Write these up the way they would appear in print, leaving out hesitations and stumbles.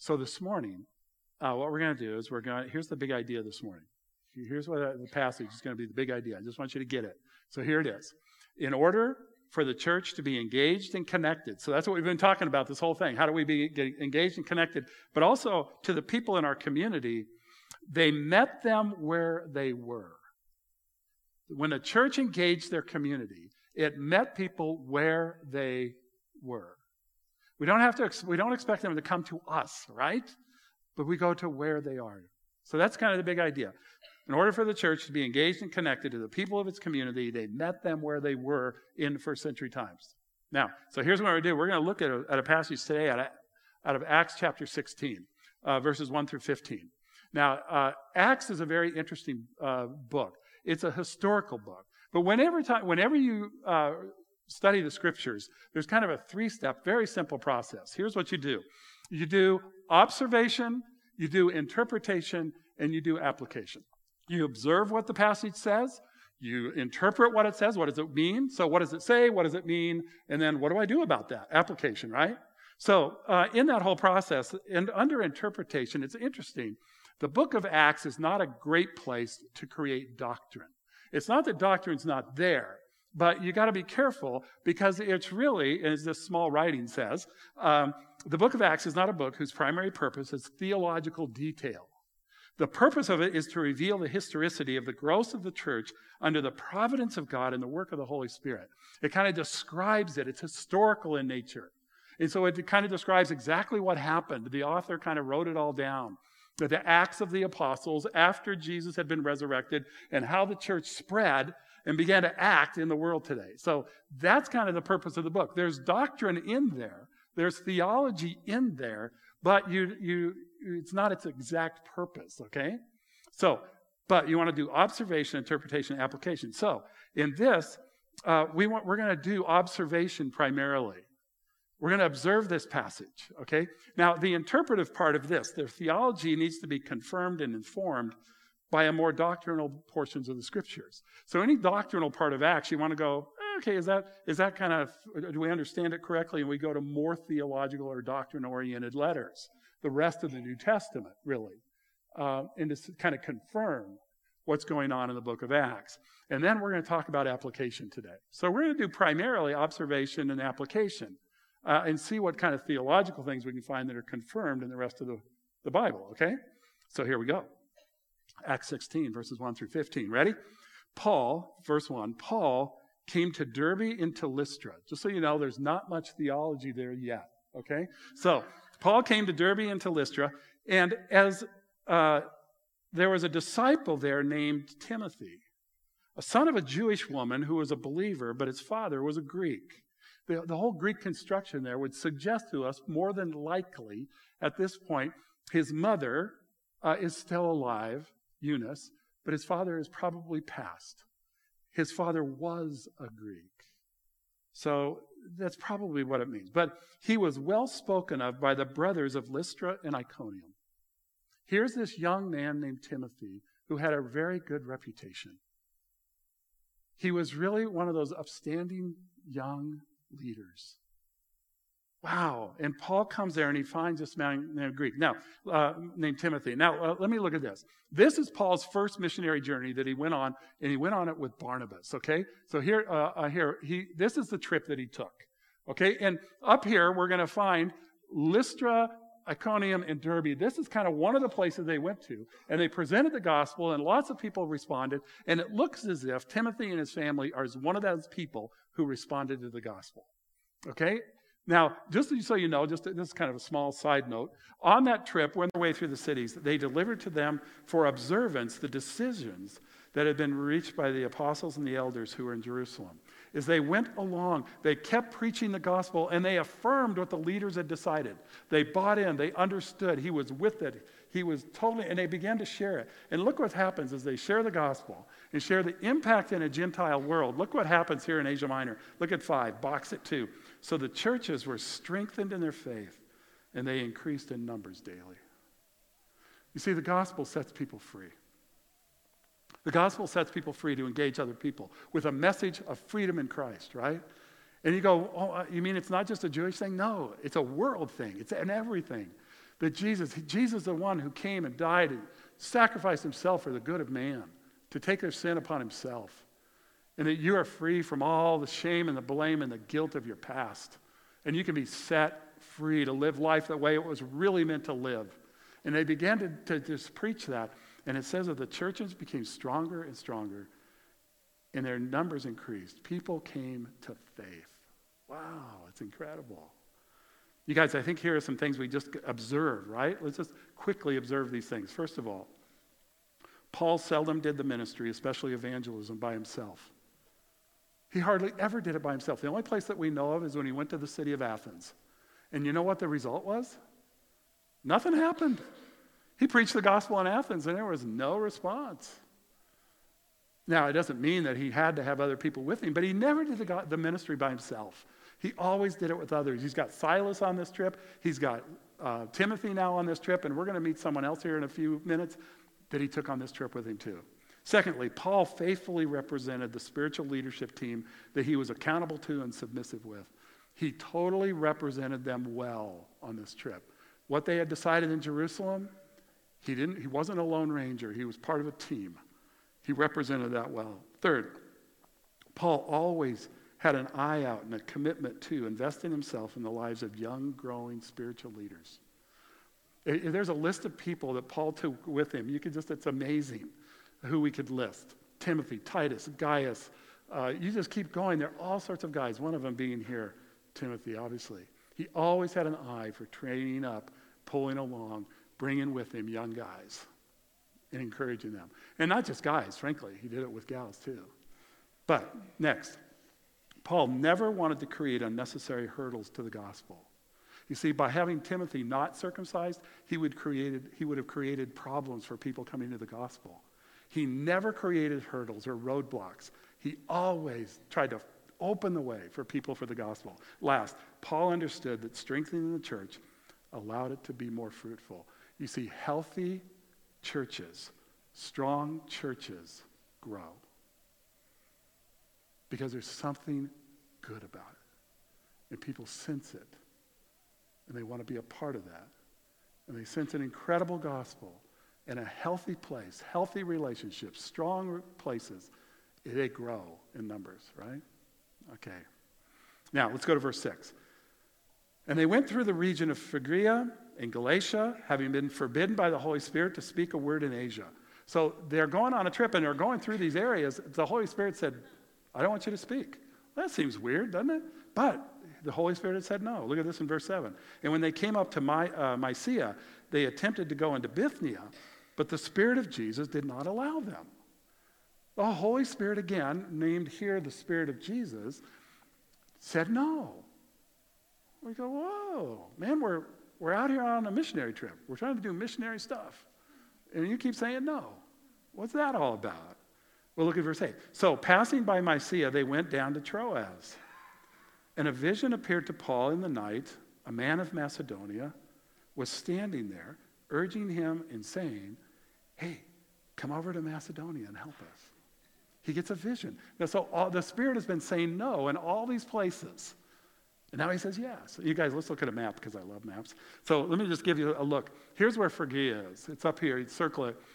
So this morning, what we're going to do is here's the big idea this morning. Here's what the passage is going to be, the big idea. I just want you to get it. So here it is. In order for the church to be engaged and connected, so that's what we've been talking about this whole thing. How do we get engaged and connected? But also to the people in our community, they met them where they were. When the church engaged their community, it met people where they were. We don't expect them to come to us, right? But we go to where they are. So that's kind of the big idea. In order for the church to be engaged and connected to the people of its community, they met them where they were in first century times. Now, so here's what we're going to do. We're going to look at a passage today out of Acts chapter 16, verses 1 through 15. Now, Acts is a very interesting book. It's a historical book. But whenever you study the scriptures, there's kind of a three-step, very simple process. Here's what you do. You do observation, you do interpretation, and you do application. You observe what the passage says. You interpret what it says. What does it mean? So what does it say? What does it mean? And then what do I do about that? Application, right? So in that whole process, and under interpretation, it's interesting. The book of Acts is not a great place to create doctrine. It's not that doctrine's not there, but you got to be careful because it's really, as this small writing says, the book of Acts is not a book whose primary purpose is theological detail. The purpose of it is to reveal the historicity of the growth of the church under the providence of God and the work of the Holy Spirit. It kind of describes it. It's historical in nature. And so it kind of describes exactly what happened. The author kind of wrote it all down. The Acts of the Apostles after Jesus had been resurrected and how the church spread and began to act in the world today. So that's kind of the purpose of the book. There's doctrine in there. There's theology in there, but it's not its exact purpose, okay? So, but you want to do observation, interpretation, application. So in this, we're going to do observation primarily. We're going to observe this passage, okay? Now, the interpretive part of this, their theology needs to be confirmed and informed by a more doctrinal portions of the scriptures. So any doctrinal part of Acts, you want to go, okay, is that kind of, do we understand it correctly? And we go to more theological or doctrine-oriented letters, the rest of the New Testament, really, and to kind of confirm what's going on in the book of Acts. And then we're going to talk about application today. So we're going to do primarily observation and application. And see what kind of theological things we can find that are confirmed in the rest of the Bible, okay? So here we go. Acts 16, verses 1 through 15. Ready? Paul, verse 1, Paul came to Derbe and to Lystra. Just so you know, there's not much theology there yet, okay? So Paul came to Derbe and to Lystra, and as there was a disciple there named Timothy, a son of a Jewish woman who was a believer, but his father was a Greek. The whole Greek construction there would suggest to us, more than likely, at this point, his mother is still alive, Eunice, but his father is probably passed. His father was a Greek. So that's probably what it means. But he was well spoken of by the brothers of Lystra and Iconium. Here's this young man named Timothy who had a very good reputation. He was really one of those upstanding young leaders. Wow. And Paul comes there and he finds this man named Greek. Now, named Timothy. Now, let me look at this. This is Paul's first missionary journey that he went on, and he went on it with Barnabas, okay? So this is the trip that he took, okay? And up here, we're going to find Lystra, Iconium, and Derbe. This is kind of one of the places they went to, and they presented the gospel, and lots of people responded, and it looks as if Timothy and his family are one of those people who responded to the gospel, okay? Now, just so you know, this is kind of a small side note, on that trip, when their way through the cities, they delivered to them for observance the decisions that had been reached by the apostles and the elders who were in Jerusalem. As they went along, they kept preaching the gospel, and they affirmed what the leaders had decided. They bought in, they understood, he was with it, he was totally, and they began to share it. And look what happens as they share the gospel and share the impact in a Gentile world. Look what happens here in Asia Minor. Look at 5, box it 2. So the churches were strengthened in their faith, and they increased in numbers daily. You see, the gospel sets people free. The gospel sets people free to engage other people with a message of freedom in Christ, right? And you go, oh, you mean it's not just a Jewish thing? No, it's a world thing. It's an everything. That Jesus is the one who came and died and sacrificed himself for the good of man, to take their sin upon himself. And that you are free from all the shame and the blame and the guilt of your past. And you can be set free to live life the way it was really meant to live. And they began to just preach that. And it says that the churches became stronger and stronger, and their numbers increased. People came to faith. Wow, it's incredible. You guys, I think here are some things we just observe, right? Let's just quickly observe these things. First of all, Paul seldom did the ministry, especially evangelism, by himself. He hardly ever did it by himself. The only place that we know of is when he went to the city of Athens. And you know what the result was? Nothing happened. He preached the gospel in Athens, and there was no response. Now, it doesn't mean that he had to have other people with him, but he never did the ministry by himself. He always did it with others. He's got Silas on this trip. He's got Timothy now on this trip, and we're going to meet someone else here in a few minutes that he took on this trip with him too. Secondly, Paul faithfully represented the spiritual leadership team that he was accountable to and submissive with. He totally represented them well on this trip. What they had decided in Jerusalem, he wasn't a lone ranger. He was part of a team. He represented that well. Third, Paul always had an eye out and a commitment to investing himself in the lives of young, growing spiritual leaders. There's a list of people that Paul took with him. It's amazing who we could list. Timothy, Titus, Gaius. You just keep going. There are all sorts of guys, one of them being here, Timothy, obviously. He always had an eye for training up, pulling along, bringing with him young guys and encouraging them. And not just guys, frankly. He did it with gals too. But next, Paul never wanted to create unnecessary hurdles to the gospel. You see, by having Timothy not circumcised, he would have created problems for people coming to the gospel. He never created hurdles or roadblocks. He always tried to open the way for people for the gospel. Last, Paul understood that strengthening the church allowed it to be more fruitful. You see, healthy churches, strong churches grow because there's something good about it. And people sense it. And they want to be a part of that. And they sense an incredible gospel and a healthy place, healthy relationships, strong places. They grow in numbers, right? Okay. Now, let's go to verse 6. And they went through the region of Phrygia and Galatia, having been forbidden by the Holy Spirit to speak a word in Asia. So they're going on a trip and they're going through these areas. The Holy Spirit said, I don't want you to speak. That seems weird, doesn't it? But the Holy Spirit had said no. Look at this in verse 7. And when they came up to Mysia, they attempted to go into Bithynia, but the Spirit of Jesus did not allow them. The Holy Spirit, again, named here the Spirit of Jesus, said no. We go, whoa, man, we're out here on a missionary trip. We're trying to do missionary stuff. And you keep saying no. What's that all about? Well, look at verse 8. So passing by Mysia, they went down to Troas. And a vision appeared to Paul in the night. A man of Macedonia was standing there, urging him and saying, hey, come over to Macedonia and help us. He gets a vision. Now, so the Spirit has been saying no in all these places. And now he says yes. You guys, let's look at a map because I love maps. So let me just give you a look. Here's where Phrygia is. It's up here. You circle it.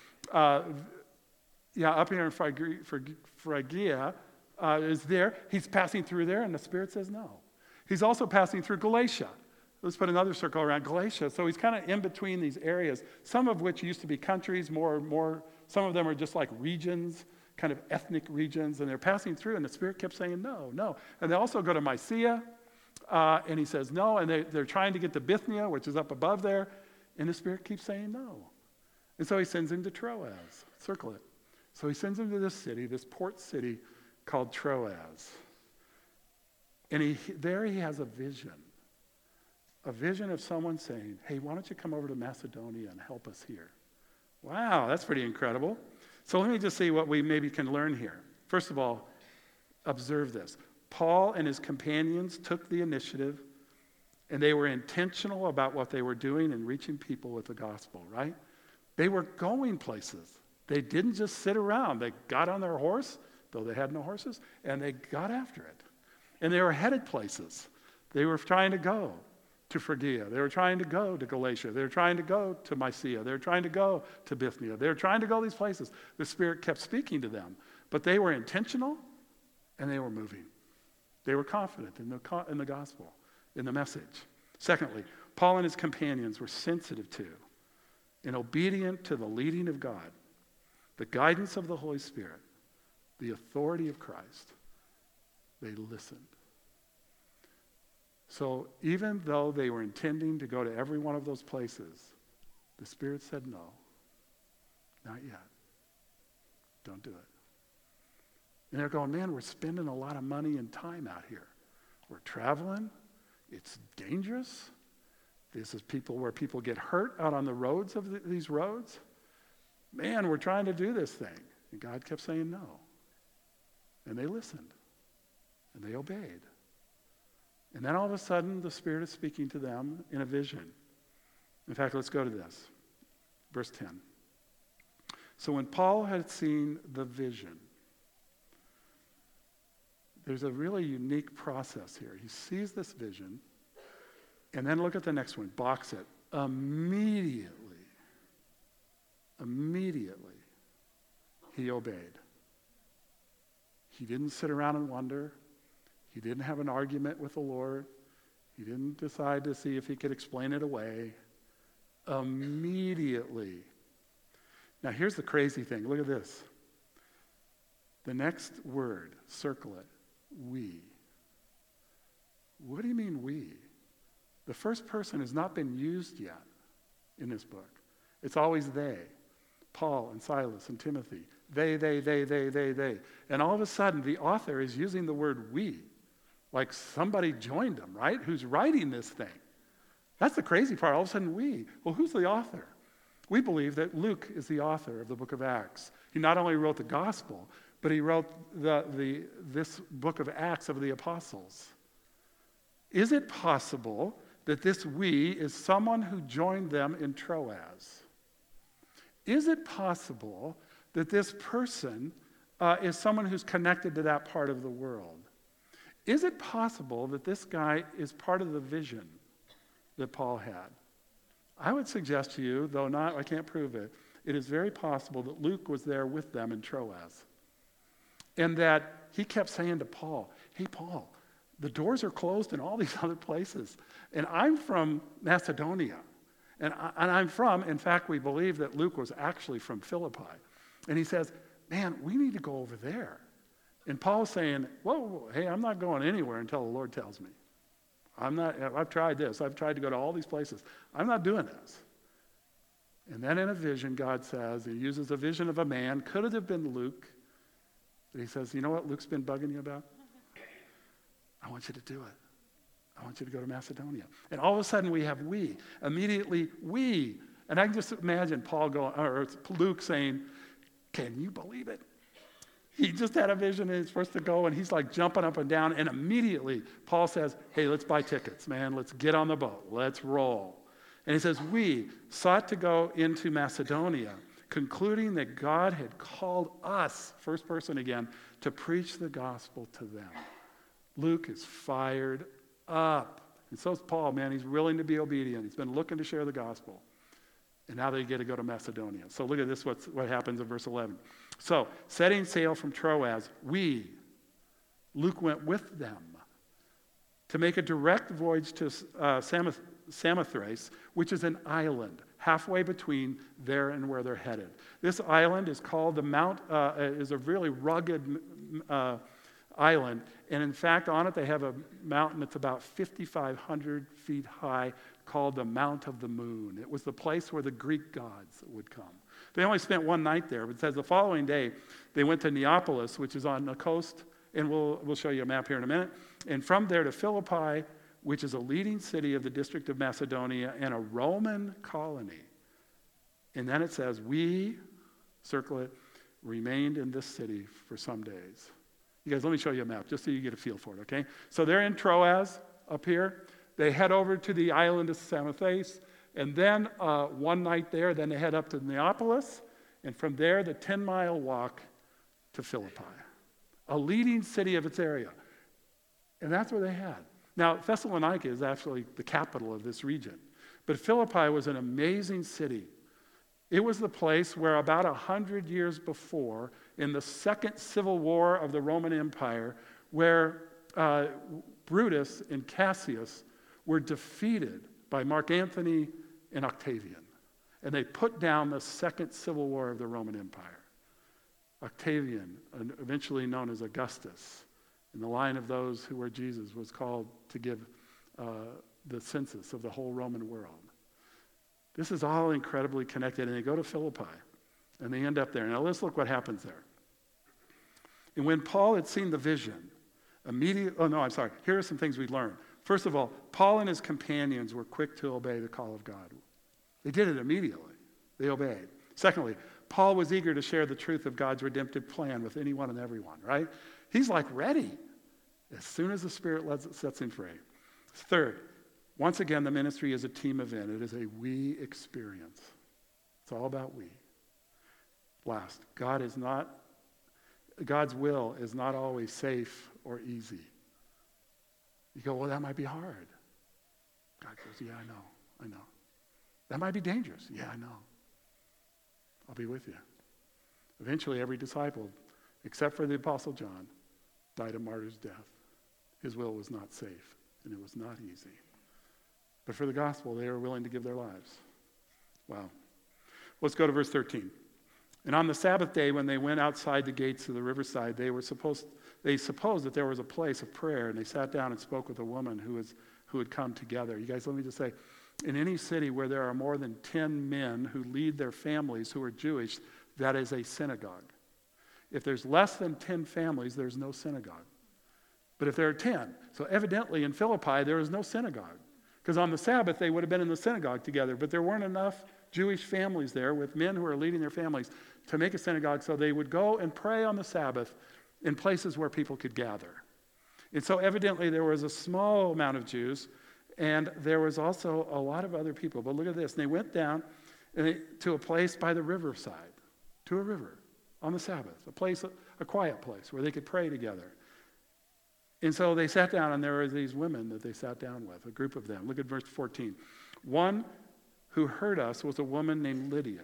Up here in Phrygia is there. He's passing through there, and the Spirit says no. He's also passing through Galatia. Let's put another circle around Galatia. So he's kind of in between these areas, some of which used to be countries, some of them are just like regions, kind of ethnic regions, and they're passing through, and the Spirit kept saying no, no. And they also go to Mysia, and he says no, and they're trying to get to Bithynia, which is up above there, and the Spirit keeps saying no. And so he sends him to Troas. Circle it. So he sends him to this city, this port city called Troas. And there he has a vision of someone saying, hey, why don't you come over to Macedonia and help us here? Wow, that's pretty incredible. So let me just see what we maybe can learn here. First of all, observe this. Paul and his companions took the initiative, and they were intentional about what they were doing and reaching people with the gospel, right? They were going places. They didn't just sit around. They got on their horse, though they had no horses, and they got after it. And they were headed places. They were trying to go. to Phrygia. They were trying to go to Galatia. They were trying to go to Mysia. They were trying to go to Bithynia. They were trying to go these places. The Spirit kept speaking to them. But they were intentional and they were moving. They were confident in the gospel, in the message. Secondly, Paul and his companions were sensitive to and obedient to the leading of God, the guidance of the Holy Spirit, the authority of Christ. They listened. So even though they were intending to go to every one of those places, the Spirit said no, not yet. Don't do it. And they're going, man, we're spending a lot of money and time out here. We're traveling. It's dangerous. This is where people get hurt out on the roads of these roads. Man, we're trying to do this thing. And God kept saying no. And they listened. And they obeyed. And then all of a sudden, the Spirit is speaking to them in a vision. In fact, let's go to this. Verse 10. So when Paul had seen the vision, there's a really unique process here. He sees this vision, and then look at the next one. Box it. Immediately, he obeyed. He didn't sit around and wonder. He didn't have an argument with the Lord. He didn't decide to see if he could explain it away. Immediately. Now here's the crazy thing. Look at this. The next word, circle it. We. What do you mean we? The first person has not been used yet in this book. It's always they. Paul and Silas and Timothy. They. And all of a sudden, the author is using the word we. Like somebody joined them, right? Who's writing this thing? That's the crazy part. All of a sudden, we. Well, who's the author? We believe that Luke is the author of the book of Acts. He not only wrote the gospel, but he wrote this book of Acts of the Apostles. Is it possible that this we is someone who joined them in Troas? Is it possible that this person is someone who's connected to that part of the world? Is it possible that this guy is part of the vision that Paul had? I would suggest to you, though I can't prove it, it is very possible that Luke was there with them in Troas. And that he kept saying to Paul, hey, Paul, the doors are closed in all these other places. And I'm from Macedonia. And I'm from, in fact, we believe that Luke was actually from Philippi. And he says, man, we need to go over there. And Paul's saying, whoa, hey, I'm not going anywhere until the Lord tells me. I've tried this. I've tried to go to all these places. I'm not doing this. And then in a vision, God says, he uses a vision of a man, could it have been Luke? But he says, you know what Luke's been bugging you about? I want you to do it. I want you to go to Macedonia. And all of a sudden we have we. Immediately we. And I can just imagine Luke saying, can you believe it? He just had a vision and he's supposed to go and he's like jumping up and down. And immediately Paul says, hey, let's buy tickets, man. Let's get on the boat. Let's roll. And he says, we sought to go into Macedonia, concluding that God had called us, first person again, to preach the gospel to them. Luke is fired up. And so is Paul, man. He's willing to be obedient. He's been looking to share the gospel. And now they get to go to Macedonia. So look at this, what happens in verse 11. So, setting sail from Troas, Luke went with them to make a direct voyage to Samothrace, which is an island halfway between there and where they're headed. This island is called is a really rugged island. And in fact, on it they have a mountain that's about 5,500 feet high called the Mount of the Moon. It was the place where the Greek gods would come. They only spent one night there, but it says the following day they went to Neapolis, which is on the coast, and we'll show you a map here in a minute. And from there to Philippi, which is a leading city of the district of Macedonia and a Roman colony. And then it says, we, circle it, remained in this city for some days. You guys, let me show you a map, just so you get a feel for it, okay? So they're in Troas up here. They head over to the island of Samothrace, and then one night there, then they head up to Neapolis, and from there, the 10-mile walk to Philippi, a leading city of its area. And that's where they had. Now, Thessalonica is actually the capital of this region. But Philippi was an amazing city. It was the place where about 100 years before, in the second civil war of the Roman Empire, where Brutus and Cassius were defeated by Mark Antony and Octavian. And they put down the second civil war of the Roman Empire. Octavian, eventually known as Augustus, in the line of those who were Jesus, was called to give the census of the whole Roman world. This is all incredibly connected, and they go to Philippi, and they end up there. Now let's look what happens there. And when Paul had seen the vision, here are some things we learned. First of all, Paul and his companions were quick to obey the call of God. They did it immediately. They obeyed. Secondly, Paul was eager to share the truth of God's redemptive plan with anyone and everyone, right? He's like ready as soon as the Spirit sets him free. Third, once again, the ministry is a team event. It is a we experience. It's all about we. Last, God's will is not always safe or easy. You go, well, that might be hard. God goes, yeah, I know. That might be dangerous. Yeah, I know. I'll be with you. Eventually, every disciple, except for the Apostle John, died a martyr's death. His will was not safe, and it was not easy. But for the gospel, they were willing to give their lives. Wow. Let's go to verse 13. And on the Sabbath day, when they went outside the gates of the riverside, they supposed that there was a place of prayer, and they sat down and spoke with a woman who had come together. You guys, let me just say, in any city where there are more than 10 men who lead their families who are Jewish, that is a synagogue. If there's less than 10 families, there's no synagogue. But if there are 10, so evidently in Philippi, there is no synagogue. Because on the Sabbath, they would have been in the synagogue together, but there weren't enough Jewish families there with men who are leading their families to make a synagogue, so they would go and pray on the Sabbath in places where people could gather. And so evidently there was a small amount of Jews, and there was also a lot of other people. But look at this. And they went down to a place by the riverside, to a river on the Sabbath, a quiet place where they could pray together. And so they sat down, and there were these women that they sat down with, a group of them. Look at verse 14. One who heard us was a woman named Lydia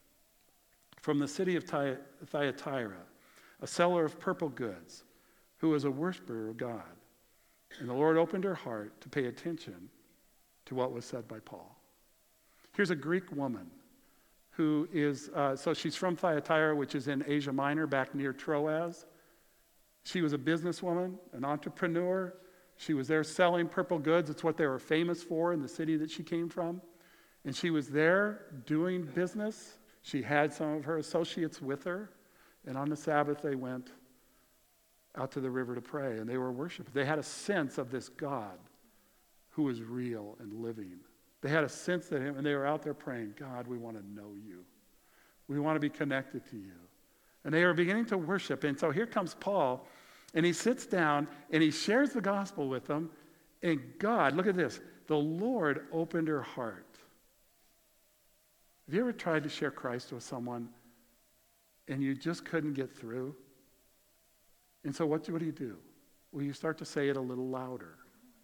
from the city of Thyatira, a seller of purple goods, who was a worshiper of God. And the Lord opened her heart to pay attention to what was said by Paul. Here's a Greek woman who is, so she's from Thyatira, which is in Asia Minor, back near Troas. She was a businesswoman, an entrepreneur. She was there selling purple goods. It's what they were famous for in the city that she came from. And she was there doing business. She had some of her associates with her. And on the Sabbath, they went out to the river to pray, and they were worshiping. They had a sense of this God who was real and living. They had a sense that him, and they were out there praying, God, we want to know you. We want to be connected to you. And they are beginning to worship. And so here comes Paul, and he sits down, and he shares the gospel with them. And God, look at this, the Lord opened her heart. Have you ever tried to share Christ with someone, and you just couldn't get through? And so what do you do? Well, you start to say it a little louder,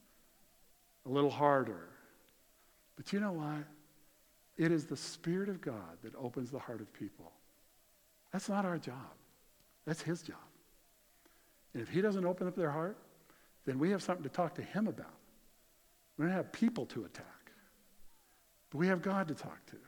a little harder. But you know what? It is the Spirit of God that opens the heart of people. That's not our job. That's his job. And if he doesn't open up their heart, then we have something to talk to him about. We don't have people to attack. But we have God to talk to.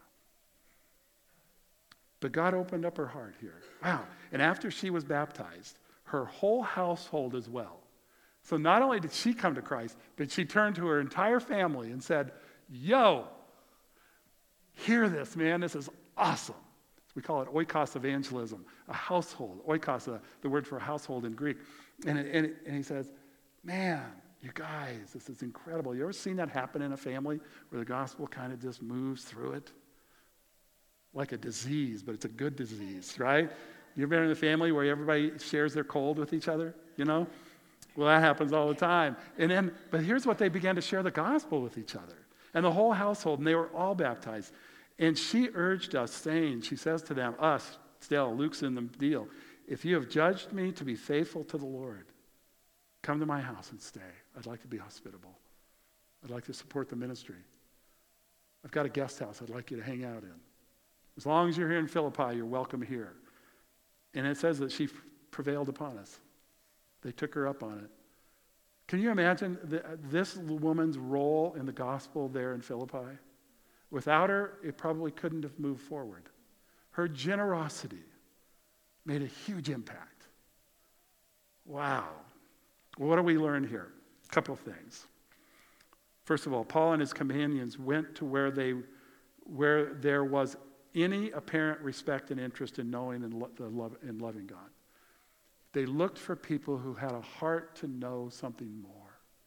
But God opened up her heart here. Wow. And after she was baptized, her whole household as well. So not only did she come to Christ, but she turned to her entire family and said, yo, hear this, man. This is awesome. We call it oikos evangelism, a household. Oikos, the word for household in Greek. And he says, man, you guys, this is incredible. You ever seen that happen in a family where the gospel kind of just moves through it? Like a disease, but it's a good disease, right? You ever been in a family where everybody shares their cold with each other, you know? Well, that happens all the time. But here's what they began to share the gospel with each other. And the whole household, and they were all baptized. And she urged us, saying, she says to them, us, still, Luke's in the deal, if you have judged me to be faithful to the Lord, come to my house and stay. I'd like to be hospitable. I'd like to support the ministry. I've got a guest house I'd like you to hang out in. As long as you're here in Philippi, you're welcome here. And it says that she prevailed upon us. They took her up on it. Can you imagine this woman's role in the gospel there in Philippi? Without her, it probably couldn't have moved forward. Her generosity made a huge impact. Wow. Well, what do we learn here? A couple of things. First of all, Paul and his companions went to where there was any apparent respect and interest in knowing and loving God. They looked for people who had a heart to know something more.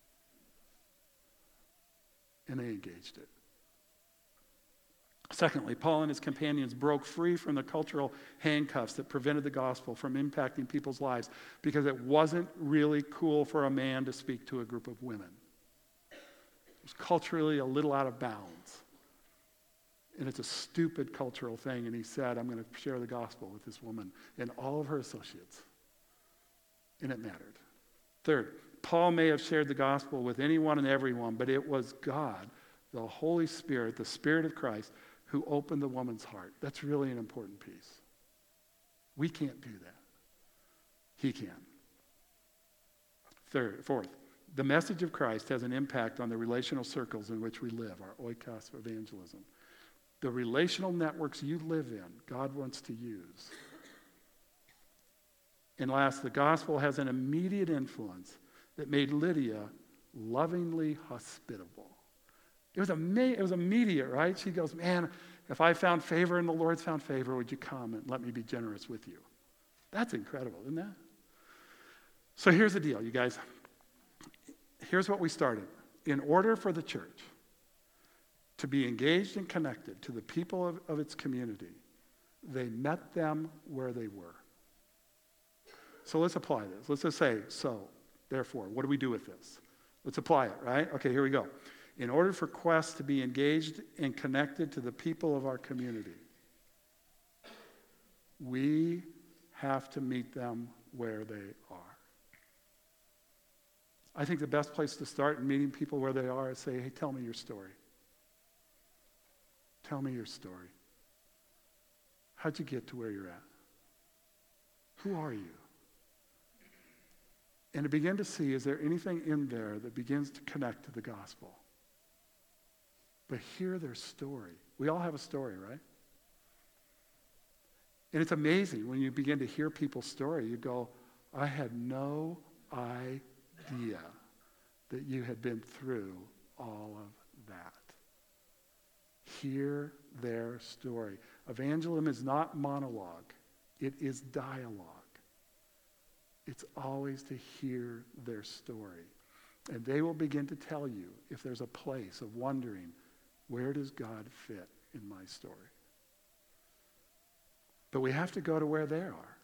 And they engaged it. Secondly, Paul and his companions broke free from the cultural handcuffs that prevented the gospel from impacting people's lives because it wasn't really cool for a man to speak to a group of women. It was culturally a little out of bounds. And it's a stupid cultural thing. And he said, I'm going to share the gospel with this woman and all of her associates. And it mattered. Third, Paul may have shared the gospel with anyone and everyone, but it was God, the Holy Spirit, the Spirit of Christ, who opened the woman's heart. That's really an important piece. We can't do that. He can. Fourth, the message of Christ has an impact on the relational circles in which we live, our oikos evangelism. The relational networks you live in, God wants to use. And last, the gospel has an immediate influence that made Lydia lovingly hospitable. It was immediate, right? She goes, man, if I found favor and the Lord's found favor, would you come and let me be generous with you? That's incredible, isn't that? So here's the deal, you guys. Here's what we started. In order for the church to be engaged and connected to the people of its community, they met them where they were. So let's apply this. Let's just say, therefore, what do we do with this? Let's apply it, right? Okay, here we go. In order for Quest to be engaged and connected to the people of our community, we have to meet them where they are. I think the best place to start in meeting people where they are is say, hey, tell me your story. Tell me your story. How'd you get to where you're at? Who are you? And to begin to see, is there anything in there that begins to connect to the gospel? But hear their story. We all have a story, right? And it's amazing when you begin to hear people's story, you go, I had no idea that you had been through all of that. Hear their story. Evangelism is not monologue. It is dialogue. It's always to hear their story. And they will begin to tell you if there's a place of wondering, where does God fit in my story? But we have to go to where they are.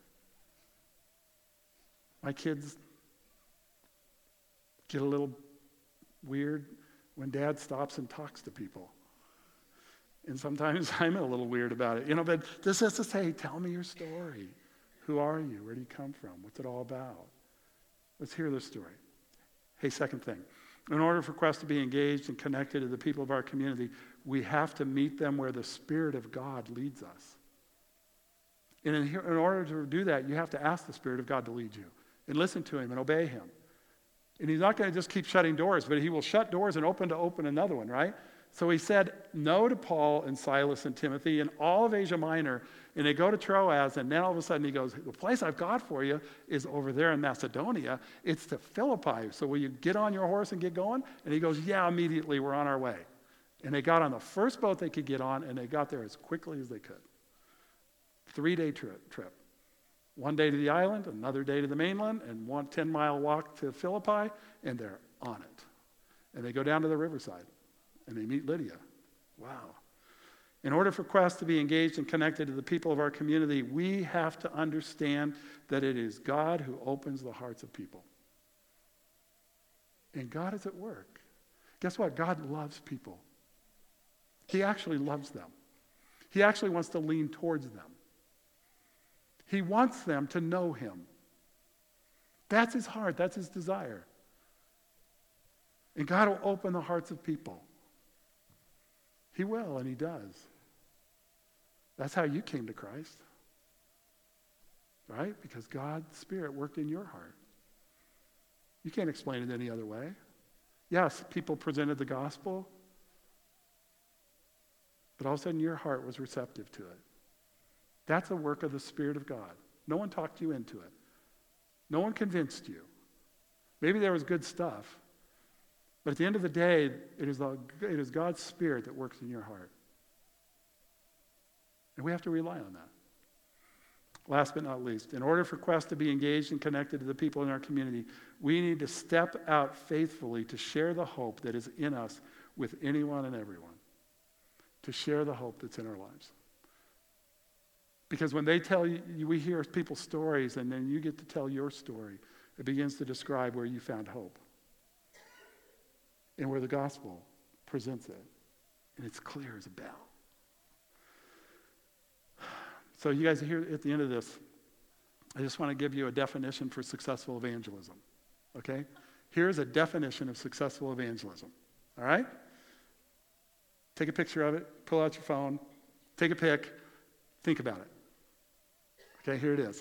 My kids get a little weird when Dad stops and talks to people. And sometimes I'm a little weird about it. But this is to say, tell me your story. Who are you? Where do you come from? What's it all about? Let's hear the story. Hey, second thing. In order for Quest to be engaged and connected to the people of our community, we have to meet them where the Spirit of God leads us. And in order to do that, you have to ask the Spirit of God to lead you and listen to Him and obey Him. And He's not going to just keep shutting doors, but He will shut doors and open another one, right? So He said no to Paul and Silas and Timothy and all of Asia Minor, and they go to Troas, and then all of a sudden He goes, the place I've got for you is over there in Macedonia. It's to Philippi. So will you get on your horse and get going? And he goes, yeah, immediately, we're on our way. And they got on the first boat they could get on, and they got there as quickly as they could. 3-day trip. 1 day to the island, another day to the mainland, and 1 10-mile walk to Philippi, and they're on it. And they go down to the riverside, and they meet Lydia. Wow. In order for Quest to be engaged and connected to the people of our community, we have to understand that it is God who opens the hearts of people. And God is at work. Guess what? God loves people. He actually loves them. He actually wants to lean towards them. He wants them to know Him. That's His heart. That's His desire. And God will open the hearts of people. He will, and he does. That's how you came to Christ. Right? Because God's Spirit worked in your heart. You can't explain it any other way. Yes, people presented the gospel, but all of a sudden your heart was receptive to it. That's a work of the Spirit of God. No one talked you into it. No one convinced you. Maybe there was good stuff, but at the end of the day, it is God's Spirit that works in your heart. And we have to rely on that. Last but not least, in order for Quest to be engaged and connected to the people in our community, we need to step out faithfully to share the hope that is in us with anyone and everyone. To share the hope that's in our lives. Because when they tell you, we hear people's stories, and then you get to tell your story, it begins to describe where you found hope. And where the gospel presents it. And it's clear as a bell. So you guys are here at the end of this. I just want to give you a definition for successful evangelism. Okay? Here's a definition of successful evangelism. All right? Take a picture of it. Pull out your phone. Take a pic. Think about it. Okay, here it is.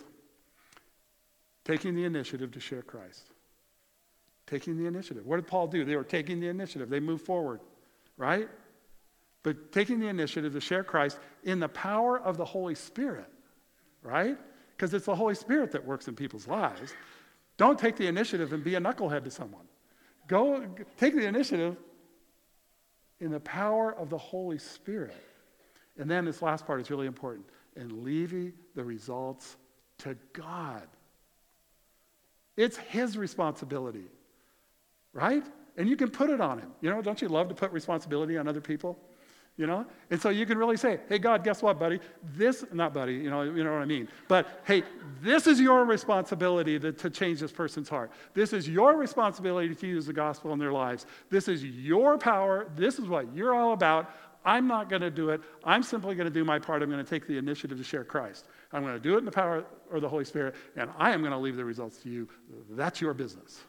Taking the initiative to share Christ. Taking the initiative. What did Paul do? They were taking the initiative. They moved forward. Right? But taking the initiative to share Christ in the power of the Holy Spirit, right? Because it's the Holy Spirit that works in people's lives. Don't take the initiative and be a knucklehead to someone. Go take the initiative in the power of the Holy Spirit. And then this last part is really important. And leaving the results to God. It's his responsibility, right? And you can put it on him. You know, don't you love to put responsibility on other people? You know? And so you can really say, hey, God, guess what, buddy? Not buddy, you know what I mean. But, hey, this is your responsibility to change this person's heart. This is your responsibility to use the gospel in their lives. This is your power. This is what you're all about. I'm not going to do it. I'm simply going to do my part. I'm going to take the initiative to share Christ. I'm going to do it in the power of the Holy Spirit, and I am going to leave the results to you. That's your business.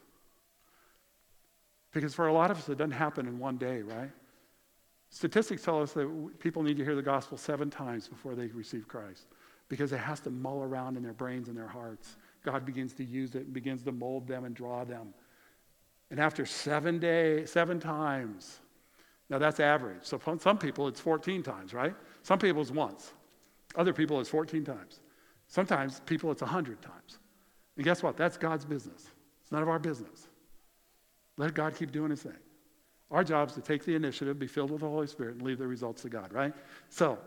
Because for a lot of us, it doesn't happen in one day, right? Statistics tell us that people need to hear the gospel 7 times before they receive Christ because it has to mull around in their brains and their hearts. God begins to use it and begins to mold them and draw them. And after 7 times, now that's average. So for some people it's 14 times, right? Some people it's once. Other people it's 14 times. Sometimes people it's 100 times. And guess what? That's God's business. It's none of our business. Let God keep doing his thing. Our job is to take the initiative, be filled with the Holy Spirit, and leave the results to God, right? So,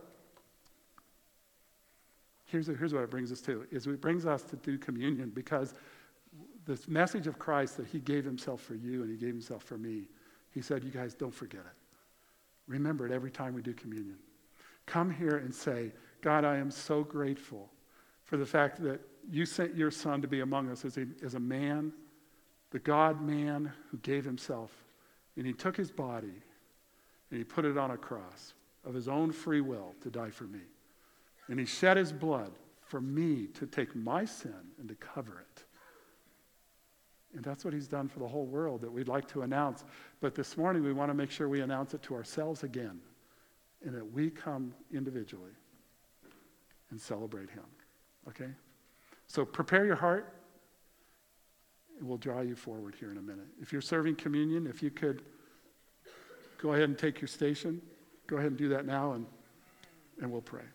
here's what it brings us to. It brings us to do communion because this message of Christ that he gave himself for you and he gave himself for me, he said, you guys don't forget it. Remember it every time we do communion. Come here and say, God, I am so grateful for the fact that you sent your son to be among us as a man, the God-man who gave himself. And he took his body and he put it on a cross of his own free will to die for me. And he shed his blood for me to take my sin and to cover it. And that's what he's done for the whole world that we'd like to announce. But this morning we want to make sure we announce it to ourselves again and that we come individually and celebrate him. Okay? So prepare your heart. And we'll draw you forward here in a minute. If you're serving communion, if you could go ahead and take your station, go ahead and do that now, and we'll pray.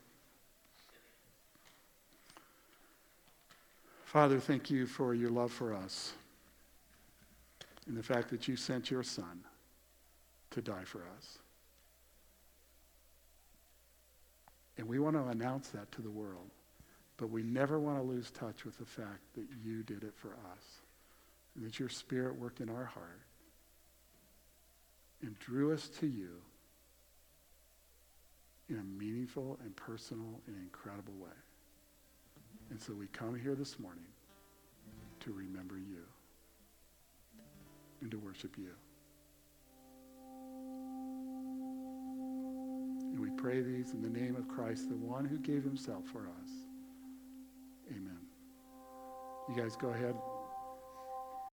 Father, thank you for your love for us and the fact that you sent your son to die for us. And we want to announce that to the world, but we never want to lose touch with the fact that you did it for us. And that your Spirit worked in our heart and drew us to you in a meaningful and personal and incredible way. And so we come here this morning to remember you and to worship you. And we pray these in the name of Christ, the one who gave himself for us. Amen. You guys go ahead.